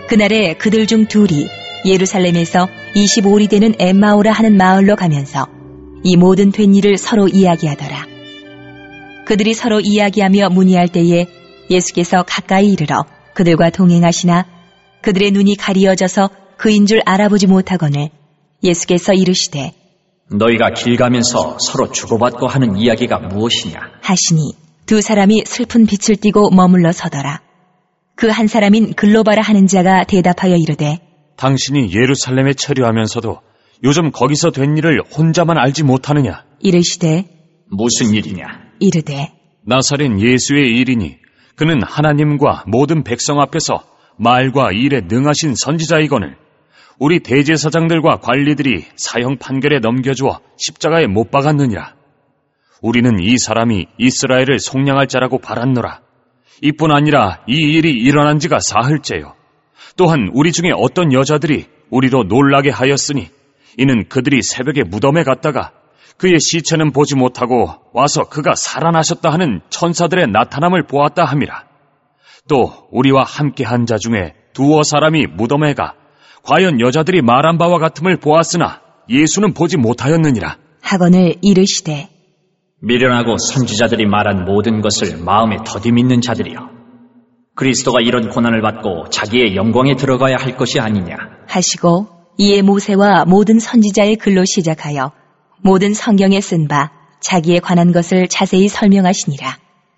그날에 그들 중 둘이 예루살렘에서 25里되는 엠마오라 하는 마을로 가면서 이 모든 된 일을 서로 이야기하더라. 그들이 서로 이야기하며 문의할 때에 예수께서 가까이 이르러 그들과 동행하시나 그들의 눈이 가리어져서 그인 줄 알아보지 못하거늘 예수께서 이르시되 너희가 길 가면서 서로 주고받고 하는 이야기가 무엇이냐 하시니 두 사람이 슬픈 빛을 띠고 머물러 서더라. 그 한 사람인 글로바라 하는 자가 대답하여 이르되 당신이 예루살렘에 체류하면서도 요즘 거기서 된 일을 혼자만 알지 못하느냐? 이르시되 무슨 일이냐? 이르되 나사렛 예수의 일이니 그는 하나님과 모든 백성 앞에서 말과 일에 능하신 선지자이거늘 우리 대제사장들과 관리들이 사형 판결에 넘겨주어 십자가에 못 박았느니라. 우리는 이 사람이 이스라엘을 속량할 자라고 바랐노라. 이뿐 아니라 이 일이 일어난 지가 사흘째요. 또한 우리 중에 어떤 여자들이 우리로 놀라게 하였으니 이는 그들이 새벽에 무덤에 갔다가 그의 시체는 보지 못하고 와서 그가 살아나셨다 하는 천사들의 나타남을 보았다 함이라. 또 우리와 함께 한 자 중에 두어 사람이 무덤에 가 과연 여자들이 말한 바와 같음을 보았으나 예수는 보지 못하였느니라. 하거늘 이르시되 미련하고 선지자들이 말한 모든 것을 마음에 더디 믿는 자들이여. 그리스도가 이런 고난을 받고 자기의 영광에 들어가야 할 것이 아니냐 하시고 이에 모세와 모든 선지자의 글로 시작하여 모든 성경에 쓴 바 자기에 관한 것을 자세히 설명하시니라.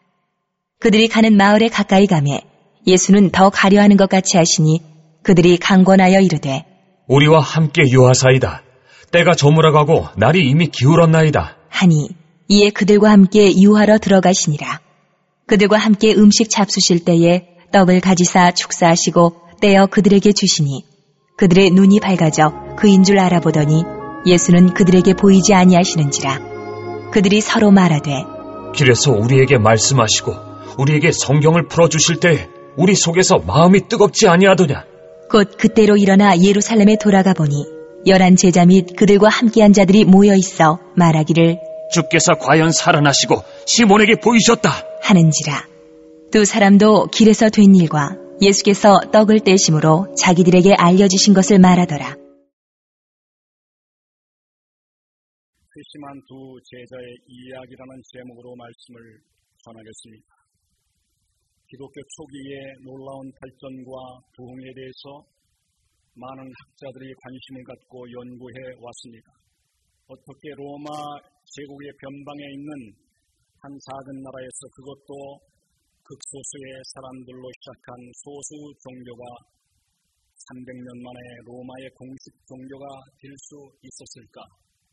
그들이 가는 마을에 가까이 가매 예수는 더 가려하는 것 같이 하시니 그들이 강권하여 이르되 우리와 함께 유하사이다. 때가 저물어가고 날이 이미 기울었나이다. 하니 이에 그들과 함께 유하러 들어가시니라. 그들과 함께 음식 잡수실 때에 떡을 가지사 축사하시고 떼어 그들에게 주시니 그들의 눈이 밝아져 그인 줄 알아보더니 예수는 그들에게 보이지 아니하시는지라. 그들이 서로 말하되 길에서 우리에게 말씀하시고 우리에게 성경을 풀어주실 때 우리 속에서 마음이 뜨겁지 아니하더냐. 곧 그때로 일어나 예루살렘에 돌아가 보니 11 제자 및 그들과 함께한 자들이 모여 있어 말하기를 주께서 과연 살아나시고 시몬에게 보이셨다 하는지라. 두 사람도 길에서 된 일과 예수께서 떡을 떼심으로 자기들에게 알려주신 것을 말하더라. 세심한 두 제자의 이야기라는 제목으로 말씀을 전하겠습니다. 기독교 초기의 놀라운 발전과 부흥에 대해서 많은 학자들이 관심을 갖고 연구해 왔습니다. 어떻게 로마 제국의 변방에 있는 한 작은 나라에서 그것도 극소수의 사람들로 시작한 소수 종교가 300년 만에 로마의 공식 종교가 될 수 있었을까?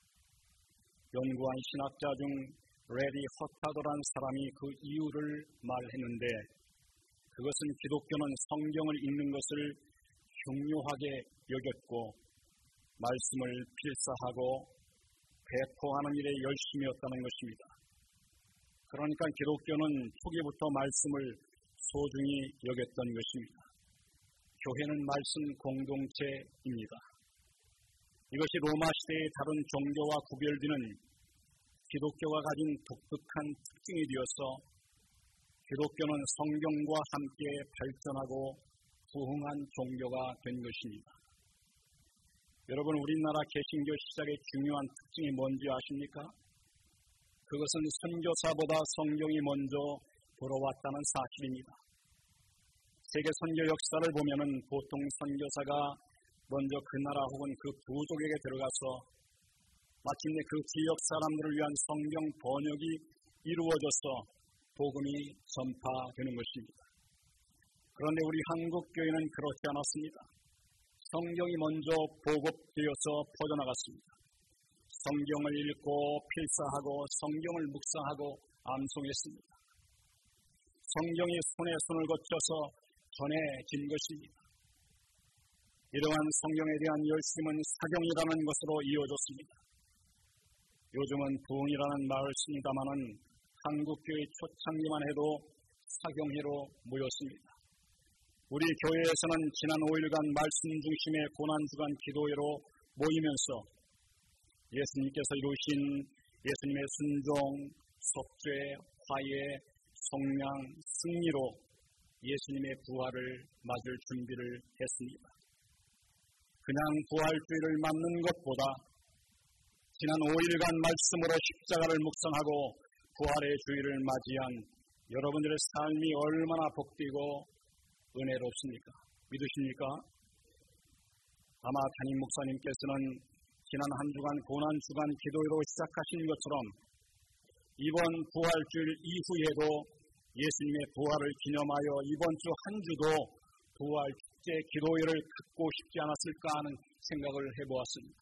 연구한 신학자 중 레디 허타도라는 사람이 그 이유를 말했는데 그것은 기독교는 성경을 읽는 것을 흉요하게 여겼고 말씀을 필사하고 배포하는 일에 열심이었다는 것입니다. 그러니까 기독교는 초기부터 말씀을 소중히 여겼던 것입니다. 교회는 말씀 공동체입니다. 이것이 로마 시대의 다른 종교와 구별되는 기독교가 가진 독특한 특징이 되어서 기독교는 성경과 함께 발전하고 부흥한 종교가 된 것입니다. 여러분, 우리나라 개신교 시작의 중요한 특징이 뭔지 아십니까? 그것은 선교사보다 성경이 먼저 들어왔다는 사실입니다. 세계 선교 역사를 보면은 보통 선교사가 먼저 그 나라 혹은 그 부족에게 들어가서 마침내 그 지역 사람들을 위한 성경 번역이 이루어져서 복음이 전파되는 것입니다. 그런데 우리 한국 교회는 그렇지 않았습니다. 성경이 먼저 보급되어서 퍼져나갔습니다. 성경을 읽고 필사하고 성경을 묵상하고 암송했습니다. 성경이 손에 손을 거쳐서 전해진 것입니다. 이러한 성경에 대한 열심은 사경이라는 것으로 이어졌습니다. 요즘은 부흥이라는 말을 씁니다마는 한국교회 초창기만 해도 사경회로 모였습니다. 우리 교회에서는 지난 5일간 말씀 중심의 고난주간 기도회로 모이면서 예수님께서 이루신 예수님의 순종, 속죄, 화해, 성량, 승리로 예수님의 부활을 맞을 준비를 했습니다. 그냥 부활주의를 맞는 것보다 지난 5일간 말씀으로 십자가를 묵상하고 부활의 주의를 맞이한 여러분들의 삶이 얼마나 복되고 은혜롭습니까? 믿으십니까? 아마 담임 목사님께서는 지난 한 주간 고난주간 기도회로 시작하신 것처럼 이번 부활주일 이후에도 예수님의 부활을 기념하여 이번 주 한 주도 부활축제 기도회를 갖고 싶지 않았을까 하는 생각을 해보았습니다.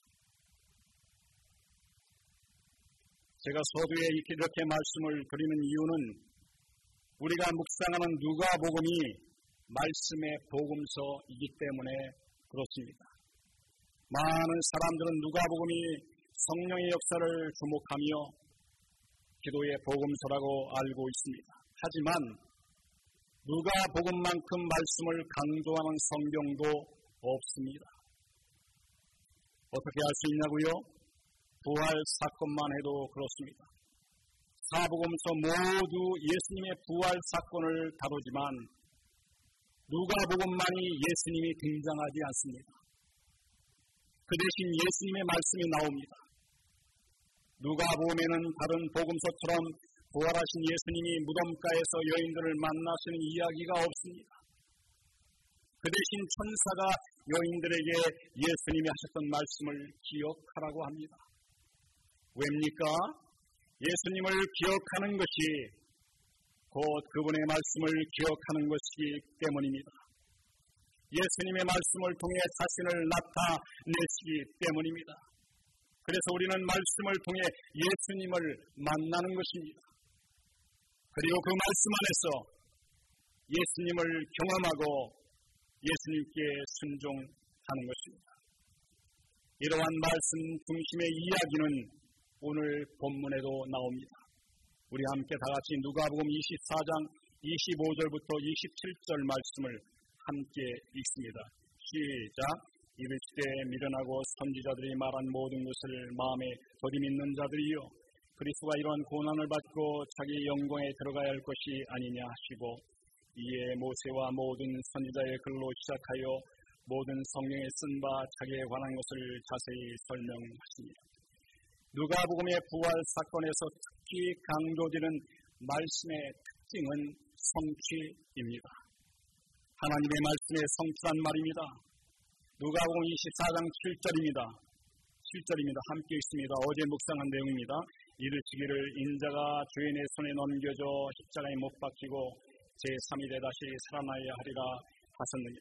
제가 서두에 이렇게 말씀을 드리는 이유는 우리가 묵상하는 누가복음이 말씀의 복음서이기 때문에 그렇습니다. 많은 사람들은 누가복음이 성령의 역사를 주목하며 기도의 복음서라고 알고 있습니다. 하지만 누가복음만큼 말씀을 강조하는 성경도 없습니다. 어떻게 알 수 있냐고요? 부활 사건만 해도 그렇습니다. 사복음서 모두 예수님의 부활 사건을 다루지만 누가복음만이 예수님이 등장하지 않습니다. 그 대신 예수님의 말씀이 나옵니다. 누가복음에는 다른 복음서처럼 부활하신 예수님이 무덤가에서 여인들을 만나시는 이야기가 없습니다. 그 대신 천사가 여인들에게 예수님이 하셨던 말씀을 기억하라고 합니다. 왜입니까? 예수님을 기억하는 것이 곧 그분의 말씀을 기억하는 것이기 때문입니다. 예수님의 말씀을 통해 자신을 나타내시기 때문입니다. 그래서 우리는 말씀을 통해 예수님을 만나는 것입니다. 그리고 그 말씀 안에서 예수님을 경험하고 예수님께 순종하는 것입니다. 이러한 말씀 중심의 이야기는 오늘 본문에도 나옵니다. 우리 함께 다 같이 누가복음 24장 25절부터 27절 말씀을 함께 읽습니다. 시작. 이를 시대에 미련하고 선지자들이 말한 모든 것을 마음에 들이밀는 자들이요 그리스도가 이러한 고난을 받고 자기 영광에 들어가야 할 것이 아니냐 하시고 이에 모세와 모든 선지자의 글로 시작하여 모든 성경에 쓴 바 자기에 관한 것을 자세히 설명하십니다. 누가복음의 부활 사건에서 특히 강조되는 말씀의 특징은 성취입니다. 하나님의 말씀의 성취란 말입니다. 누가복음 24장 7절입니다. 7절입니다. 함께 읽습니다. 어제 묵상한 내용입니다. 이르시기를 인자가 죄인의 손에 넘겨져 십자가에 못 박히고 제3일에 다시 살아나야 하리라 하셨느니라.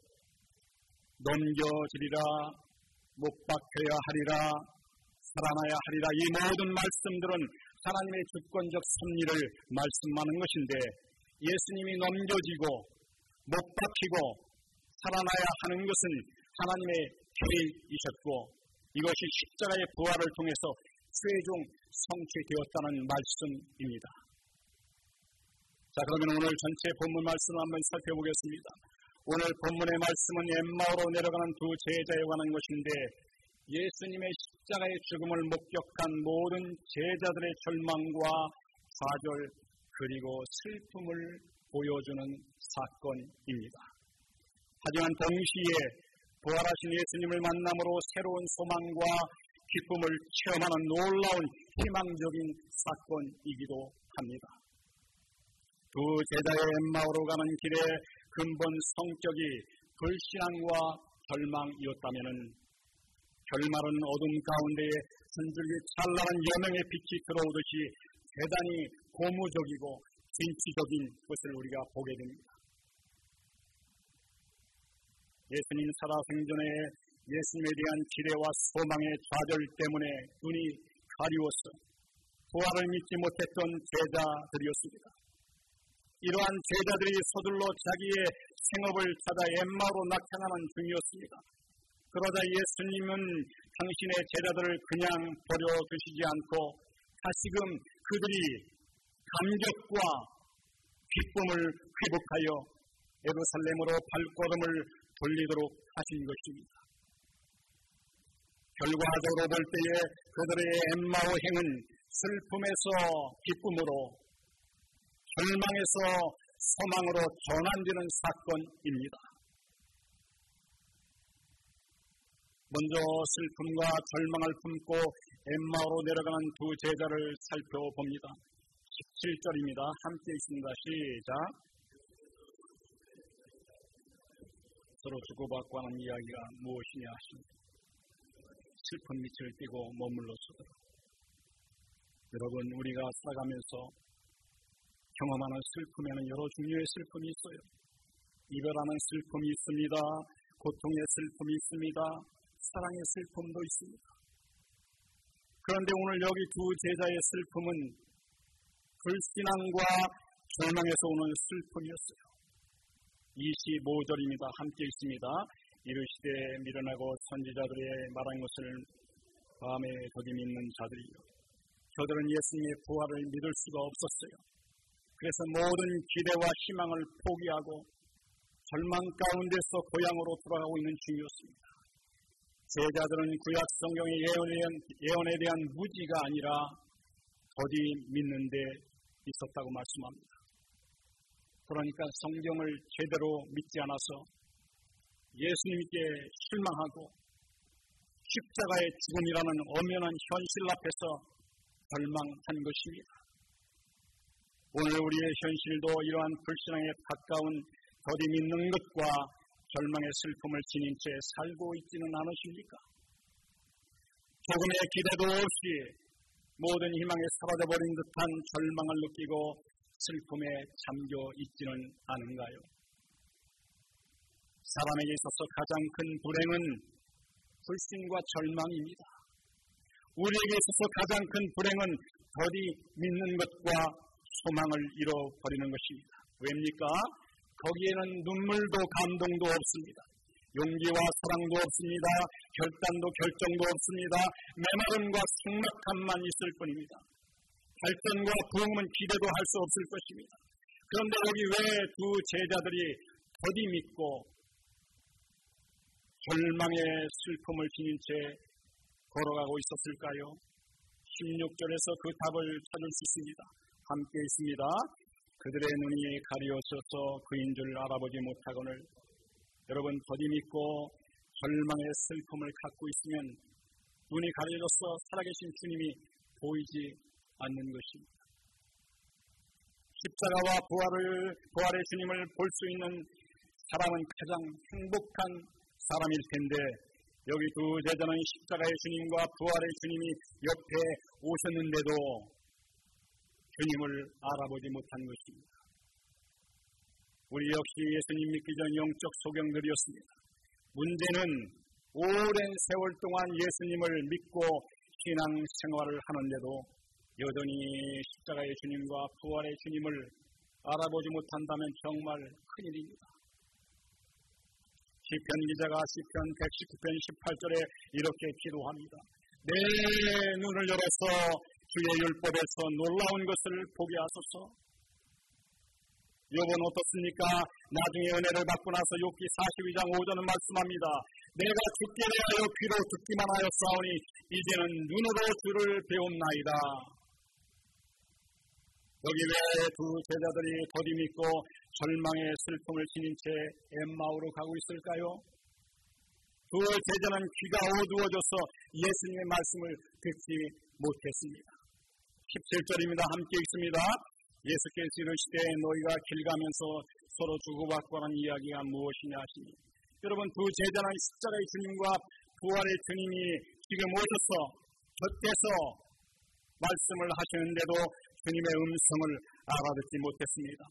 넘겨지리라, 못 박혀야 하리라, 살아나야 하리라. 이 모든 말씀들은 하나님의 주권적 섭리를 말씀하는 것인데 예수님이 넘겨지고 못 박히고 살아나야 하는 것은 하나님의 계획이셨고 이것이 십자가의 부활을 통해서 최종 성취되었다는 말씀입니다. 자, 그러면 오늘 전체 본문 말씀을 한번 살펴보겠습니다. 오늘 본문의 말씀은 엠마오로 내려가는 두 제자에 관한 것인데 예수님의 십자가의 죽음을 목격한 모든 제자들의 절망과 좌절 그리고 슬픔을 보여주는 사건입니다. 하지만 동시에 부활하신 예수님을 만남으로 새로운 소망과 기쁨을 체험하는 놀라운 희망적인 사건이기도 합니다. 두 제자의 엠마오로 가는 길에 근본 성격이 불신앙과 절망이었다면 결말은 어둠 가운데에 순줄기 찬란한 여명의 빛이 들어오듯이 대단히 고무적이고 진취적인 것을 우리가 보게 됩니다. 예수님 살아생전에 예수님에 대한 기대와 소망의 좌절 때문에 눈이 가리워서 부활을 믿지 못했던 제자들이었습니다. 이러한 제자들이 서둘러 자기의 생업을 찾아 엠마오로 낙향하는 중이었습니다. 그러자 예수님은 당신의 제자들을 그냥 버려두시지 않고 다시금 그들이 감격과 기쁨을 회복하여 예루살렘으로 발걸음을 돌리도록 하신 것입니다. 결과적으로 볼 때에 그들의 엠마오 행은 슬픔에서 기쁨으로 절망에서 소망으로 전환되는 사건입니다. 먼저 슬픔과 절망을 품고 엠마오로 내려가는 두 제자를 살펴봅니다. 17절입니다. 함께 있습니다. 시작. 서로 주고받고 하는 이야기가 무엇이냐 하십니다. 슬픈 밑을 띠고 머물렀어도 여러분, 우리가 살아가면서 경험하는 슬픔에는 여러 종류의 슬픔이 있어요. 이별하는 슬픔이 있습니다. 고통의 슬픔이 있습니다. 사랑의 슬픔도 있습니다. 그런데 오늘 여기 두 제자의 슬픔은 불신앙과 절망에서 오는 슬픔이었어요. 25절입니다. 함께 있습니다. 이르시되 미련하고 선지자들의 말한 것을 밤에 더디 믿는 자들이요. 저들은 예수님의 부활을 믿을 수가 없었어요. 그래서 모든 기대와 희망을 포기하고 절망 가운데서 고향으로 돌아가고 있는 중이었습니다. 제자들은 구약 성경의 예언에 대한 무지가 아니라 더디 믿는 데 있었다고 말씀합니다. 그러니까 성경을 제대로 믿지 않아서 예수님께 실망하고 십자가의 죽음이라는 엄연한 현실 앞에서 절망한 것입니다. 오늘 우리의 현실도 이러한 불신앙에 가까운 더디 믿는 것과 절망의 슬픔을 지닌 채 살고 있지는 않으십니까? 조금의 기대도 없이 모든 희망이 사라져버린 듯한 절망을 느끼고 슬픔에 잠겨 있지는 않은가요? 사람에게 있어서 가장 큰 불행은 불신과 절망입니다. 우리에게 있어서 가장 큰 불행은 더디 믿는 것과 소망을 잃어버리는 것입니다. 왜입니까? 거기에는 눈물도 감동도 없습니다. 용기와 사랑도 없습니다. 결단도 결정도 없습니다. 메마름과 삭막함만 있을 뿐입니다. 발전과 부흥은 기대도 할 수 없을 것입니다. 그런데 여기 왜 두 제자들이 더디 믿고 절망의 슬픔을 지닌 채 걸어가고 있었을까요? 16절에서 그 답을 찾을 수 있습니다. 함께 있습니다. 그들의 눈이 가리워져서 그인 줄 알아보지 못하거늘. 여러분, 더디 믿고 절망의 슬픔을 갖고 있으면 눈이 가려져서 살아계신 주님이 보이지 않는 것입니다. 십자가와 부활의 주님을 볼 수 있는 사람은 가장 행복한 사람일 텐데 여기 두 제자는 십자가의 주님과 부활의 주님이 옆에 오셨는데도 주님을 알아보지 못한 것입니다. 우리 역시 예수님 믿기 전 영적 소경들이었습니다. 문제는 오랜 세월 동안 예수님을 믿고 신앙 생활을 하는데도 여전히 십자가의 주님과 부활의 주님을 알아보지 못한다면 정말 큰일입니다. 시편 기자가 시편 119편 18절에 이렇게 기도합니다. 내 눈을 열어서 주의 율법에서 놀라운 것을 보게 하소서. 욥은 어떻습니까? 나중에 은혜를 받고 나서 욥기 42장 5절은 말씀합니다. 내가 죽게 대하여 귀로 듣기만 하였사오니 이제는 눈으로 주를 배움나이다. 여기 왜 두 제자들이 더디 믿고 절망의 슬픔을 지닌 채 엠마오로 가고 있을까요? 두 제자는 귀가 어두워져서 예수님의 말씀을 듣지 못했습니다. 17절입니다. 함께 읽습니다. 예수께서 이르시되 너희가 길 가면서 서로 주고받고 하는 이야기가 무엇이냐 하시니. 여러분, 두 제자는 십자가의 주님과 부활의 주님이 지금 오셔서 곁에서 말씀을 하시는데도 주님의 음성을 알아듣지 못했습니다.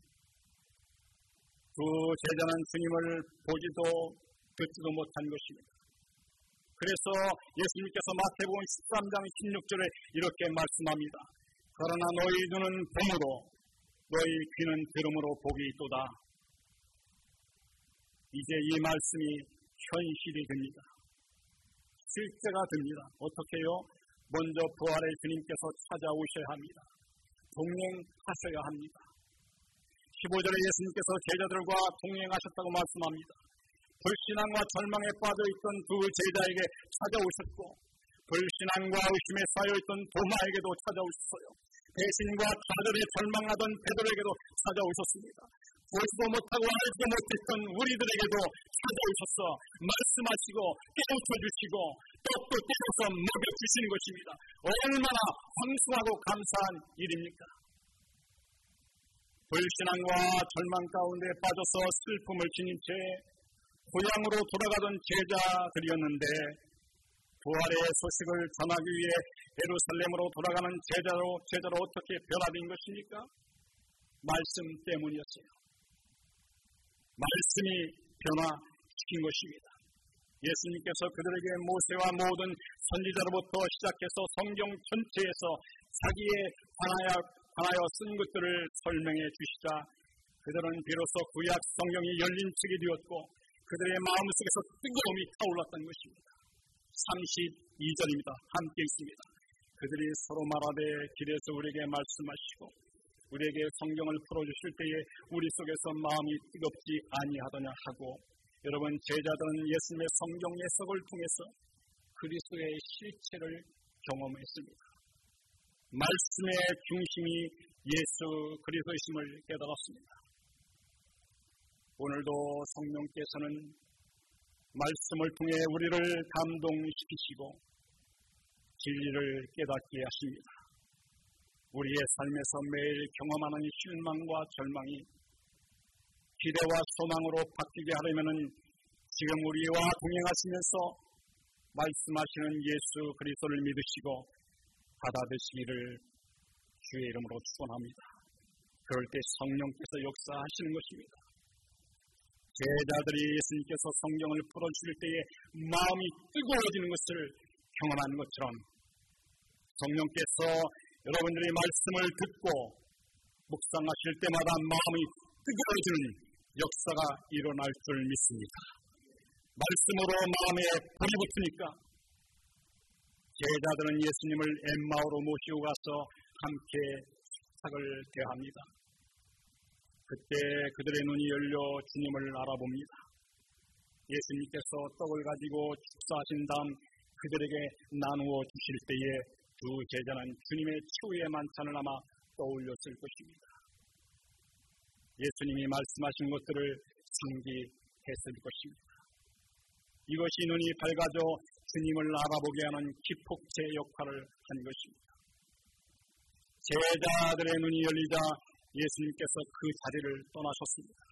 두 제자는 주님을 보지도 듣지도 못한 것입니다. 그래서 예수님께서 마태복음 13장 16절에 이렇게 말씀합니다. 그러나 너희 눈은 봄으로 너희 귀는 들음으로 복이 있도다. 이제 이 말씀이 현실이 됩니다. 실제가 됩니다. 어떻게 해요? 먼저 부활의 주님께서 찾아오셔야 합니다. 동행하셔야 합니다. 15절에 예수님께서 제자들과 동행하셨다고 말씀합니다. 불신앙과 절망에 빠져있던 두 제자에게 찾아오셨고 불신앙과 의심에 쌓여있던 도마에게도 찾아오셨어요. 배신과 좌절에 절망하던 베드로에게도 찾아오셨습니다. 보지도 못하고 알지도 못했던 우리들에게도 찾아오셔서 말씀하시고 깨우쳐주시고 또 때려서 먹여주시는 것입니다. 얼마나 황송하고 감사한 일입니까? 불신앙과 절망 가운데 빠져서 슬픔을 지닌 채 고향으로 돌아가던 제자들이었는데 부활의 소식을 전하기 위해 예루살렘으로 돌아가는 제자로 어떻게 변화된 것입니까? 말씀 때문이었어요. 말씀이 변화시킨 것입니다. 예수님께서 그들에게 모세와 모든 선지자로부터 시작해서 성경 전체에서 자기에 관하여 쓴 것들을 설명해 주시자 그들은 비로소 구약 성경이 열린 책이 되었고 그들의 마음속에서 뜨거움이 타올랐던 것입니다. 32절입니다. 함께 있습니다. 그들이 서로 말하되 길에서 우리에게 말씀하시고 우리에게 성경을 풀어주실 때에 우리 속에서 마음이 뜨겁지 아니하더냐 하고 여러분 제자들은 예수님의 성경 해석을 통해서 그리스도의 실체를 경험했습니다. 말씀의 중심이 예수 그리스도이심을 깨달았습니다. 오늘도 성령께서는 말씀을 통해 우리를 감동시키시고 진리를 깨닫게 하십니다. 우리의 삶에서 매일 경험하는 실망과 절망이 기대와 소망으로 바뀌게 하려면 지금 우리와 동행하시면서 말씀하시는 예수 그리스도를 믿으시고 받아들이시기를 주의 이름으로 축원합니다. 그럴 때 성령께서 역사하시는 것입니다. 제자들이 예수님께서 성경을 풀어주실 때에 마음이 뜨거워지는 것을 경험한 것처럼 성령께서 여러분들이 말씀을 듣고 묵상하실 때마다 마음이 뜨거워지는 역사가 일어날 줄 믿습니다. 말씀으로 마음에 불이 붙으니까 제자들은 예수님을 엠마오로 모시고 가서 함께 식탁을 대합니다. 그때 그들의 눈이 열려 주님을 알아봅니다. 예수님께서 떡을 가지고 축사하신 다음 그들에게 나누어 주실 때에 두 제자는 주님의 최후의 만찬을 아마 떠올렸을 것입니다. 예수님이 말씀하신 것들을 상기했을 것입니다. 이것이 눈이 밝아져 주님을 알아보게 하는 기폭제 역할을 한 것입니다. 제자들의 눈이 열리자 예수님께서 그 자리를 떠나셨습니다.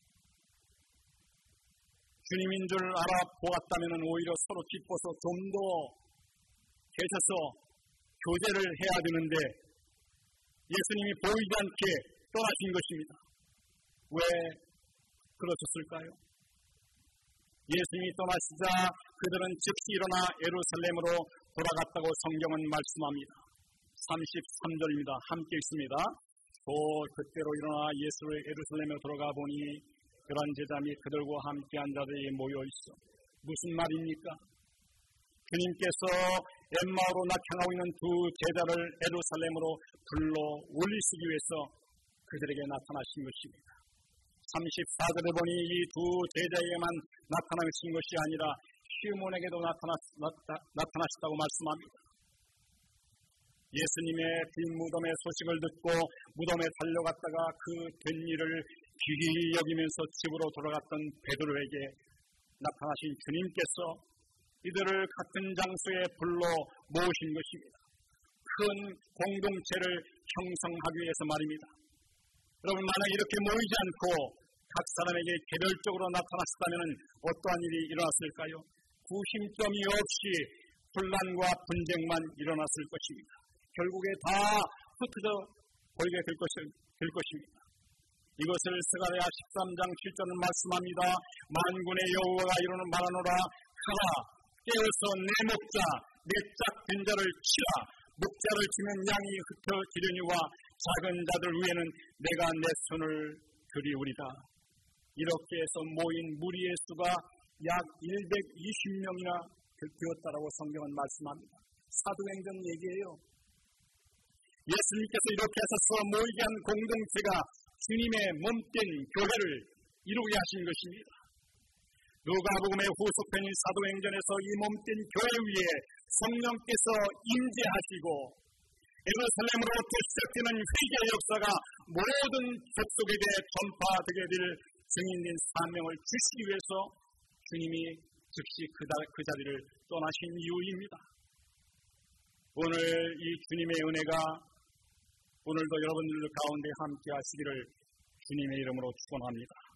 주님인 줄 알아보았다면 오히려 서로 기뻐서 좀 더 계셔서 교제를 해야 되는데 예수님이 보이지 않게 떠나신 것입니다. 왜 그러셨을까요? 예수님이 떠나시자 그들은 즉시 일어나 예루살렘으로 돌아갔다고 성경은 말씀합니다. 33절입니다. 함께 있습니다. 그때로 일어나 예루살렘에 들어가 보니 그런 제자 및 그들과 함께한 자들이 모여 있어. 무슨 말입니까? 주님께서 엠마오로 낙향하고 있는 두 제자를 예루살렘으로 불러 올리시기 위해서 그들에게 나타나신 것입니다. 34절에 보니 이 두 제자에게만 나타나신 것이 아니라 시몬에게도 나타나셨다고 말씀합니다. 예수님의 빈 무덤의 소식을 듣고 무덤에 달려갔다가 그 된 일을 귀히 여기면서 집으로 돌아갔던 베드로에게 나타나신 주님께서 이들을 같은 장소에 불러 모으신 것입니다. 큰 공동체를 형성하기 위해서 말입니다. 여러분, 만약 이렇게 모이지 않고 각 사람에게 개별적으로 나타났다면 어떠한 일이 일어났을까요? 구심점이 없이 분란과 분쟁만 일어났을 것입니다. 결국에 다 흩어져 버리게 될 것입니다. 이것을 스가랴 13장 7절은 말씀합니다. 만군의 여호와가 이루는 말하노라. 가라, 깨어서 내 목자, 내 짝된 자를 치라. 목자를 치면 양이 흩어지려니와 작은 자들 위에는 내가 내 손을 그리우리다. 이렇게 해서 모인 무리의 수가 약 120명이나 되었다라고 성경은 말씀합니다. 사도행전 얘기예요. 예수님께서 이렇게 하셔서 모이게 한 공동체가 주님의 몸된 교회를 이루게 하신 것입니다. 누가복음의 후속편인 사도행전에서 이 몸된 교회 위에 성령께서 임재하시고 예루살렘으로부터 시작되는 회개의 역사가 모든 족속에게 전파되게 될 증인된 사명을 주시기 위해서 주님이 즉시 그 자리를 떠나신 이유입니다. 오늘 이 주님의 은혜가 오늘도 여러분들 가운데 함께 하시기를 주님의 이름으로 축원합니다.